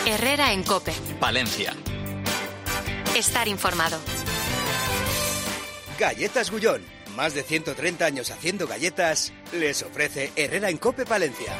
Herrera en COPE. Palencia. Estar informado. Galletas Gullón. Más de 130 años haciendo galletas, les ofrece Herrera en COPE Palencia.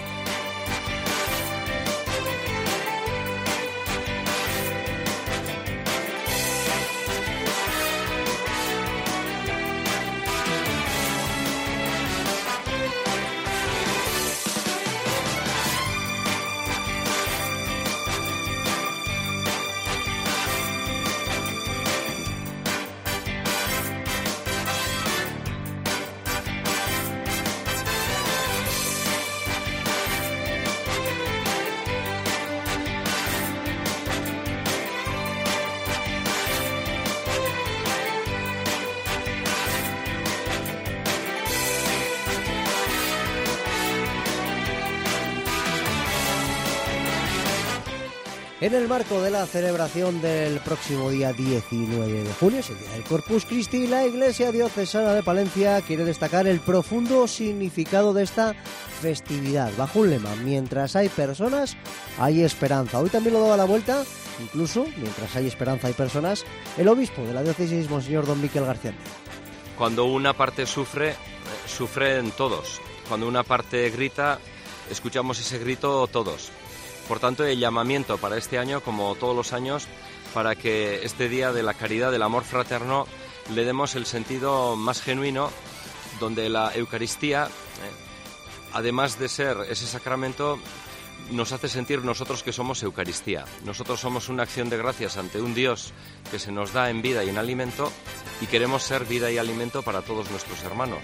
En el marco de la celebración del próximo día 19 de junio, es el día del Corpus Christi, la Iglesia Diocesana de Palencia quiere destacar el profundo significado de esta festividad, bajo un lema: mientras hay personas, hay esperanza. Hoy también lo daba la vuelta, incluso, mientras hay esperanza, hay personas, el obispo de la diócesis, Monseñor Don Miquel García. Cuando una parte sufre, sufren todos. Cuando una parte grita, escuchamos ese grito todos. Por tanto, el llamamiento para este año, como todos los años, para que este día de la caridad, del amor fraterno, le demos el sentido más genuino, donde la Eucaristía, además de ser ese sacramento, nos hace sentir nosotros que somos Eucaristía. Nosotros somos una acción de gracias ante un Dios que se nos da en vida y en alimento, y queremos ser vida y alimento para todos nuestros hermanos.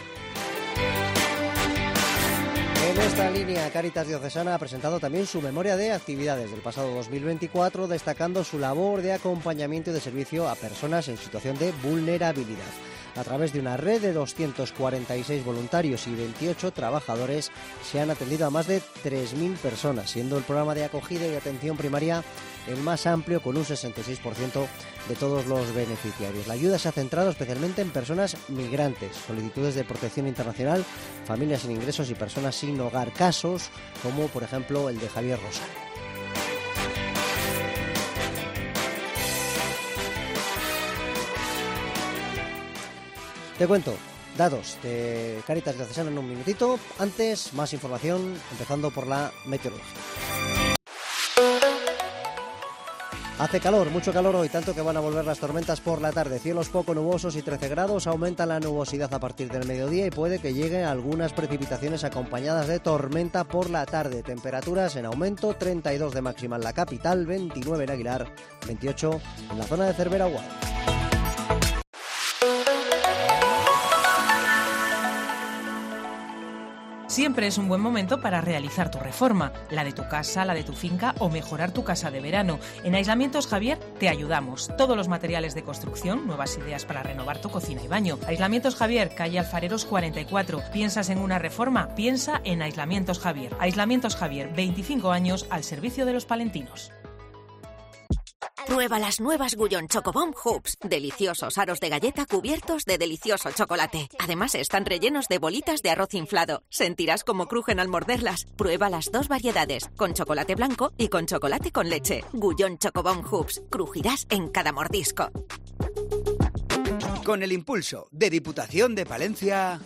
En esta línea, Cáritas Diocesana ha presentado también su memoria de actividades del pasado 2024, destacando su labor de acompañamiento y de servicio a personas en situación de vulnerabilidad. A través de una red de 246 voluntarios y 28 trabajadores, se han atendido a más de 3.000 personas, siendo el programa de acogida y atención primaria el más amplio, con un 66% de todos los beneficiarios. La ayuda se ha centrado especialmente en personas migrantes, solicitudes de protección internacional, familias sin ingresos y personas sin hogar. Casos como, por ejemplo, el de Javier Rosario. Te cuento datos de Cáritas Diocesana en un minutito. Antes, más información, empezando por la meteorología. Hace calor, mucho calor hoy, tanto que van a volver las tormentas por la tarde. Cielos poco nubosos y 13 grados, aumenta la nubosidad a partir del mediodía y puede que lleguen algunas precipitaciones acompañadas de tormenta por la tarde. Temperaturas en aumento, 32 de máxima en la capital, 29 en Aguilar, 28 en la zona de Cervera Guadalajara. Siempre es un buen momento para realizar tu reforma, la de tu casa, la de tu finca o mejorar tu casa de verano. En Aislamientos Javier te ayudamos. Todos los materiales de construcción, nuevas ideas para renovar tu cocina y baño. Aislamientos Javier, calle Alfareros 44. ¿Piensas en una reforma? Piensa en Aislamientos Javier. Aislamientos Javier, 25 años al servicio de los palentinos. Prueba las nuevas Gullón Chocobomb Hoops. Deliciosos aros de galleta cubiertos de delicioso chocolate. Además están rellenos de bolitas de arroz inflado. Sentirás cómo crujen al morderlas. Prueba las dos variedades, con chocolate blanco y con chocolate con leche. Gullón Chocobomb Hoops. Crujirás en cada mordisco. Con el impulso de Diputación de Palencia...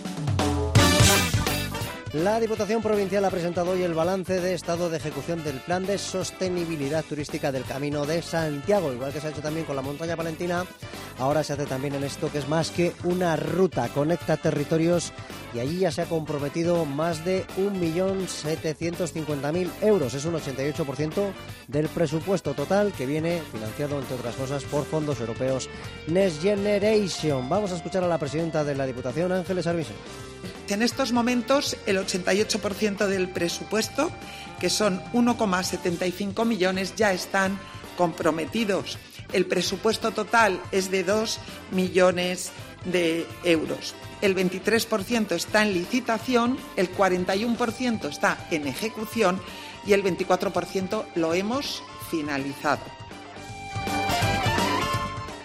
La Diputación Provincial ha presentado hoy el balance de estado de ejecución del Plan de Sostenibilidad Turística del Camino de Santiago. Igual que se ha hecho también con la montaña palentina, ahora se hace también en esto que es más que una ruta, conecta territorios, y allí ya se ha comprometido más de 1.750.000 euros. Es un 88% del presupuesto total, que viene financiado, entre otras cosas, por fondos europeos Next Generation. Vamos a escuchar a la presidenta de la Diputación, Ángeles Armisen. En estos momentos, el 88% del presupuesto, que son 1,75 millones, ya están comprometidos. El presupuesto total es de 2 millones de euros. El 23% está en licitación, el 41% está en ejecución y el 24% lo hemos finalizado.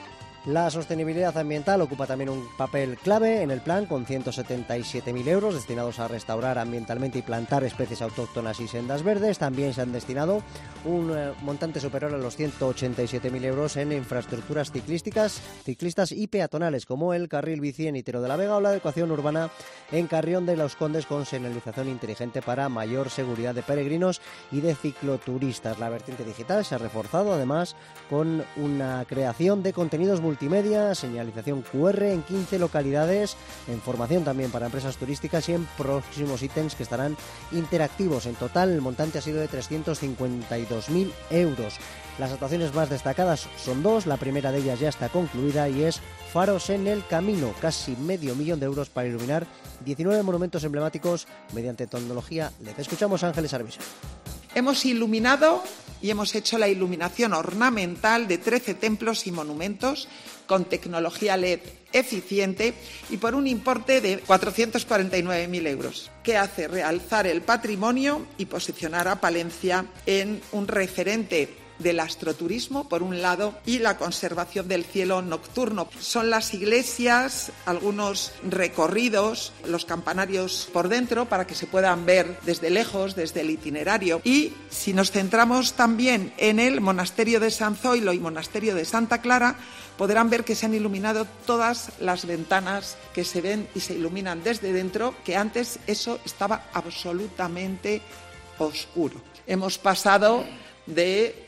La sostenibilidad ambiental ocupa también un papel clave en el plan, con 177.000 euros destinados a restaurar ambientalmente y plantar especies autóctonas y sendas verdes. También se han destinado un montante superior a los 187.000 euros en infraestructuras ciclistas y peatonales, como el carril bici en Itero de la Vega o la adecuación urbana en Carrión de los Condes, con señalización inteligente para mayor seguridad de peregrinos y de cicloturistas. La vertiente digital se ha reforzado además con una creación de contenidos multimedia, señalización QR en 15 localidades, información también para empresas turísticas y en próximos ítems que estarán interactivos. En total el montante ha sido de 352.000 euros. Las actuaciones más destacadas son dos. La primera de ellas ya está concluida y es Faros en el Camino, casi 500.000 euros para iluminar 19 monumentos emblemáticos mediante tecnología LED. Escuchamos a Ángeles Arvisa. Hemos iluminado y hemos hecho la iluminación ornamental de 13 templos y monumentos con tecnología LED eficiente y por un importe de 449.000 euros, que hace realzar el patrimonio y posicionar a Palencia en un referente del astroturismo, por un lado, y la conservación del cielo nocturno. Son las iglesias, algunos recorridos, los campanarios por dentro para que se puedan ver desde lejos, desde el itinerario. Y si nos centramos también en el monasterio de San Zoilo y monasterio de Santa Clara, podrán ver que se han iluminado todas las ventanas que se ven y se iluminan desde dentro, que antes eso estaba absolutamente oscuro. Hemos pasado de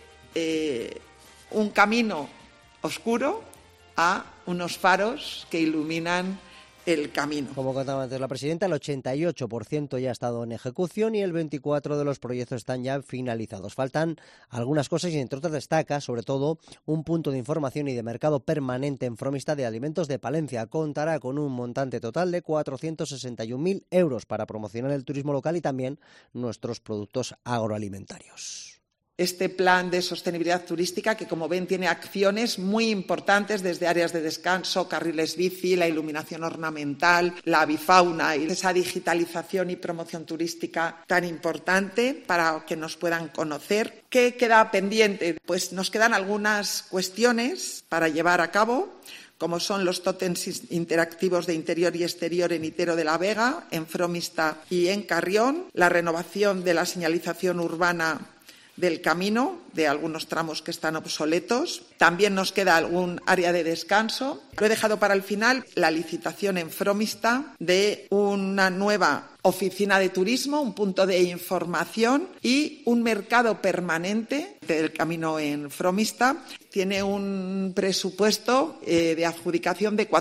un camino oscuro a unos faros que iluminan el camino. Como contaba antes la presidenta, el 88% ya ha estado en ejecución y el 24% de los proyectos están ya finalizados. Faltan algunas cosas y entre otras destaca, sobre todo, un punto de información y de mercado permanente en Fromista de Alimentos de Palencia. Contará con un montante total de 461.000 euros para promocionar el turismo local y también nuestros productos agroalimentarios. Este plan de sostenibilidad turística, que como ven tiene acciones muy importantes desde áreas de descanso, carriles bici, la iluminación ornamental, la avifauna y esa digitalización y promoción turística tan importante para que nos puedan conocer. ¿Qué queda pendiente? Pues nos quedan algunas cuestiones para llevar a cabo, como son los tótems interactivos de interior y exterior en Itero de la Vega, en Fromista y en Carrión, la renovación de la señalización urbana del camino, de algunos tramos que están obsoletos. También nos queda algún área de descanso. Lo he dejado para el final, la licitación en Fromista de una nueva oficina de turismo, un punto de información y un mercado permanente del camino en Fromista. Tiene un presupuesto de adjudicación de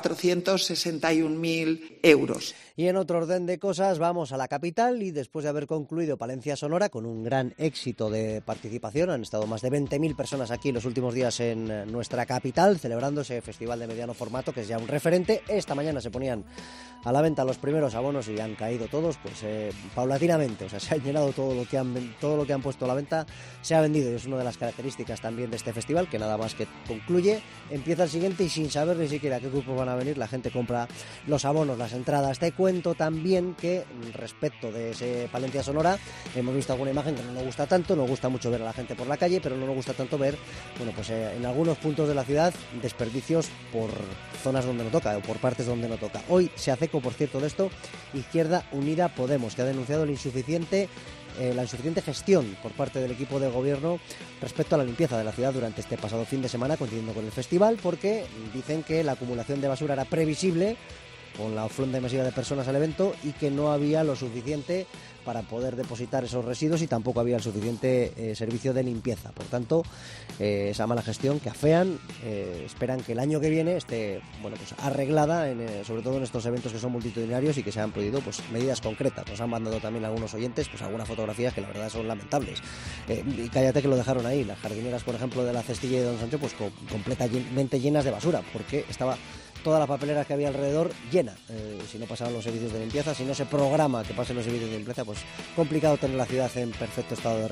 461.000 euros. Y en otro orden de cosas, vamos a la capital y después de haber concluido Palencia Sonora con un gran éxito de participación, han estado más de 20.000 personas aquí los últimos días en nuestra capital celebrando ese festival de mediano formato que es ya un referente. Esta mañana se ponían a la venta los primeros abonos y han caído todos pues paulatinamente, o sea, se ha llenado todo lo que han puesto a la venta, se ha vendido y es una de las características también de este festival, que nada más que concluye, empieza el siguiente y sin saber ni siquiera qué grupos van a venir, la gente compra los abonos, las entradas. Te cuento también que respecto de ese Palencia Sonora hemos visto alguna imagen que no nos gusta tanto, nos gusta mucho ver a la gente por la calle, pero no nos gusta tanto ver, bueno, pues en algunos puntos de la ciudad desperdicios por zonas donde no toca o por partes donde no toca. Hoy se hace eco, por cierto, de esto Izquierda Unida Podemos, que ha denunciado la insuficiente gestión por parte del equipo de gobierno respecto a la limpieza de la ciudad durante este pasado fin de semana, coincidiendo con el festival, porque dicen que la acumulación de basura era previsible con la afluencia masiva de personas al evento y que no había lo suficiente para poder depositar esos residuos y tampoco había el suficiente servicio de limpieza. Por tanto, esa mala gestión que afean, esperan que el año que viene esté pues arreglada, sobre todo en estos eventos que son multitudinarios y que se han pedido pues medidas concretas. Nos han mandado también algunos oyentes pues algunas fotografías que la verdad son lamentables. Y cállate que lo dejaron ahí. Las jardineras, por ejemplo, de la Cestilla y de Don Sancho, pues completamente llenas de basura, porque estaba toda la papelera que había alrededor llena. Si no pasaban los servicios de limpieza, si no se programa que pasen los servicios de limpieza, pues complicado tener la ciudad en perfecto estado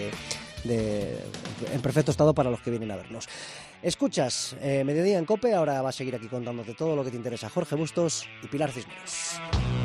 en perfecto estado para los que vienen a vernos. Escuchas Mediodía en COPE, ahora va a seguir aquí contándote todo lo que te interesa Jorge Bustos y Pilar Cisneros.